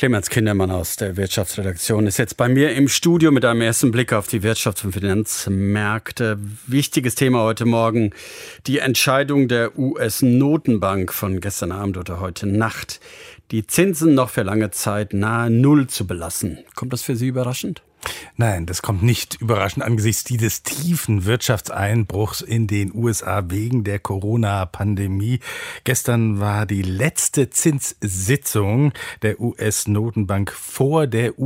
Clemens Kindermann aus der Wirtschaftsredaktion ist jetzt bei mir im Studio mit einem ersten Blick auf die Wirtschafts- und Finanzmärkte. Wichtiges Thema heute Morgen, die Entscheidung der US-Notenbank von gestern Abend oder heute Nacht, die Zinsen noch für lange Zeit nahe Null zu belassen. Kommt das für Sie überraschend? Nein, das kommt nicht überraschend angesichts dieses tiefen Wirtschaftseinbruchs in den USA wegen der Corona-Pandemie. Gestern war die letzte Zinssitzung der US-Notenbank vor der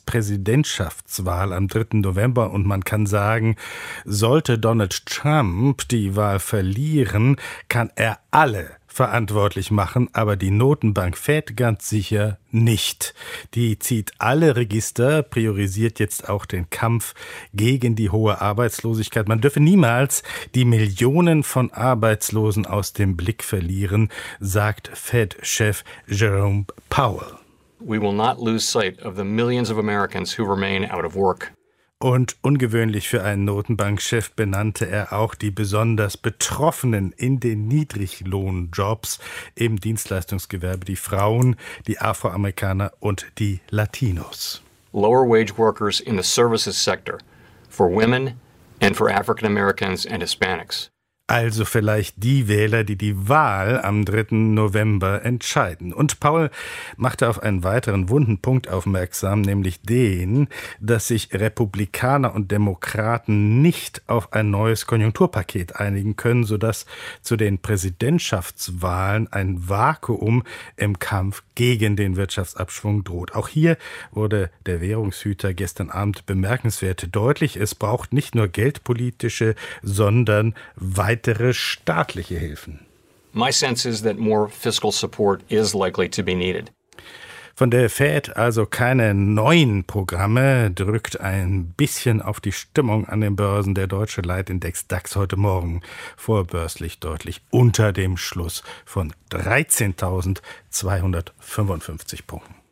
US-Präsidentschaftswahl am 3. November und man kann sagen, sollte Donald Trump die Wahl verlieren, kann er alle verantwortlich machen, aber die Notenbank Fed ganz sicher nicht. Die zieht alle Register, priorisiert jetzt auch den Kampf gegen die hohe Arbeitslosigkeit. Man dürfe niemals die Millionen von Arbeitslosen aus dem Blick verlieren, sagt Fed-Chef Jerome Powell. We will not lose sight of the millions of Americans who remain out of work. Und ungewöhnlich für einen Notenbankchef benannte er auch die besonders Betroffenen in den Niedriglohnjobs im Dienstleistungsgewerbe, die Frauen, die Afroamerikaner und die Latinos. Lower wage workers in the services sector, for women and for African Americans and Hispanics. Also vielleicht die Wähler, die die Wahl am 3. November entscheiden. Und Paul machte auf einen weiteren wunden Punkt aufmerksam, nämlich den, dass sich Republikaner und Demokraten nicht auf ein neues Konjunkturpaket einigen können, sodass zu den Präsidentschaftswahlen ein Vakuum im Kampf gegen den Wirtschaftsabschwung droht. Auch hier wurde der Währungshüter gestern Abend bemerkenswert deutlich. Es braucht nicht nur geldpolitische, sondern weitere staatliche Hilfen. My sense is that more fiscal support is likely to be needed. Von der Fed also keine neuen Programme, drückt ein bisschen auf die Stimmung an den Börsen. Der deutsche Leitindex DAX heute Morgen vorbörslich deutlich unter dem Schluss von 13.255 Punkten.